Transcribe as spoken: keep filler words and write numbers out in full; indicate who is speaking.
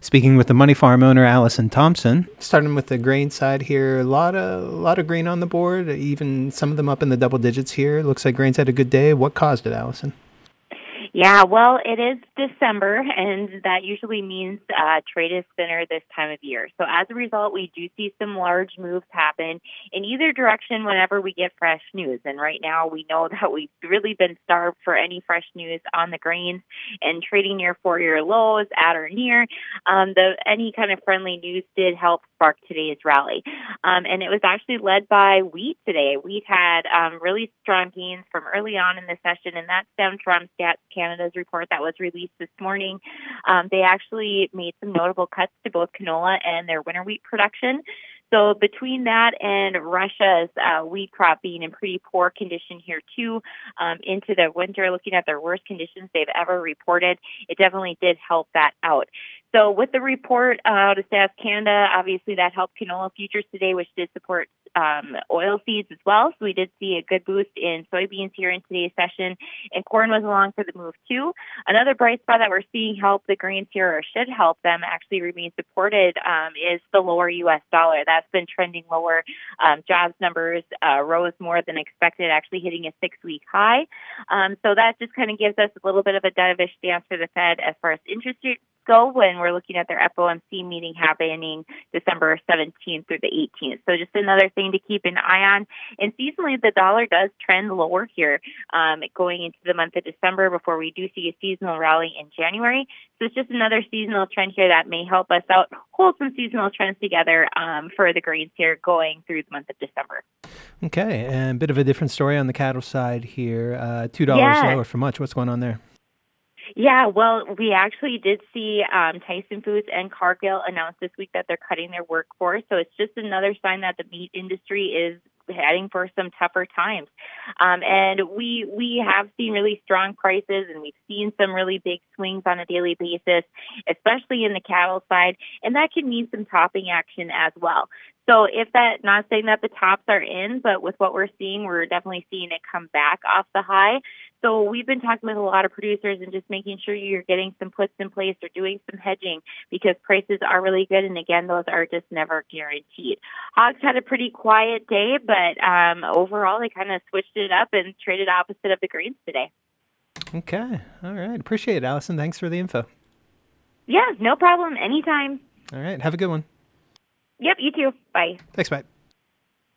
Speaker 1: Speaking with the Money Farm owner, Allison Thompson. Starting with the grain side here, a lot of a lot of grain on the board, even some of them up in the double digits here. Looks like grain's had a good day. What caused it, Allison?
Speaker 2: Yeah, well, it is December, and that usually means uh, trade is thinner this time of year. So as a result, we do see some large moves happen in either direction whenever we get fresh news. And right now, we know that we've really been starved for any fresh news on the grains and trading near four-year lows at or near. Um, the any kind of friendly news did help spark today's rally, um, and it was actually led by wheat today. Wheat had um, really strong gains from early on in the session, and that stemmed from Stats Canada's report that was released this morning. Um, they actually made some notable cuts to both canola and their winter wheat production. So between that and Russia's uh, wheat crop being in pretty poor condition here too, um, into the winter, looking at their worst conditions they've ever reported, it definitely did help that out. So with the report out of Stats Canada, obviously that helped canola futures today, which did support um, oil seeds as well. So we did see a good boost in soybeans here in today's session, and corn was along for the move too. Another bright spot that we're seeing help the grains here, or should help them actually remain supported, um, is the lower U S dollar. That's been trending lower. Um, jobs numbers uh, rose more than expected, actually hitting a six-week high. Um, so that just kind of gives us a little bit of a dovish stance for the Fed as far as interest rates go when we're looking at their F O M C meeting happening December seventeenth through the eighteenth. So just another thing to keep an eye on. And seasonally, the dollar does trend lower here um, going into the month of December before we do see a seasonal rally in January. So it's just another seasonal trend here that may help us out, hold some seasonal trends together um, for the grains here going through the month of December.
Speaker 1: Okay, and a bit of a different story on the cattle side here. Uh, two dollars
Speaker 2: Yes.
Speaker 1: lower for much. What's going on there?
Speaker 2: Yeah, well, we actually did see um, Tyson Foods and Cargill announce this week that they're cutting their workforce. So it's just another sign that the meat industry is heading for some tougher times. Um, and we we have seen really strong prices, and we've seen some really big swings on a daily basis, especially in the cattle side. And that can mean some topping action as well. So if that, not saying that the tops are in, but with what we're seeing, we're definitely seeing it come back off the high. So we've been talking with a lot of producers and just making sure you're getting some puts in place or doing some hedging because prices are really good. And again, those are just never guaranteed. Hogs had a pretty quiet day, but um, overall they kind of switched it up and traded opposite of the grains today.
Speaker 1: Okay. All right. Appreciate it, Allison. Thanks for the info.
Speaker 2: Yeah, no problem. Anytime.
Speaker 1: All right. Have a good one.
Speaker 2: Yep, you too. Bye.
Speaker 1: Thanks, bye.